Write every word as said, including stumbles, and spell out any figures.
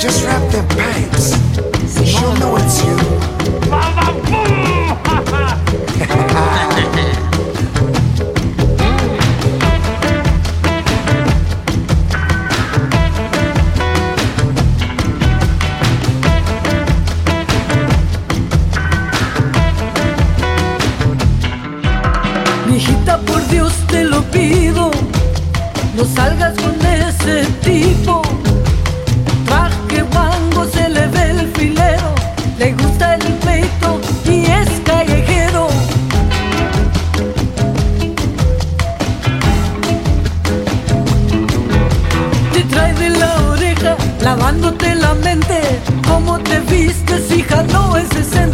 Just wrap their pipes. She'll know it's you. Mijita, por Dios te lo pido, no salgas con ese tipo. Traje guango, se le ve el filero, le gusta el peito y es callejero. Te trae de la oreja, lavándote la mente. Cómo te vistes, hija, no es decente.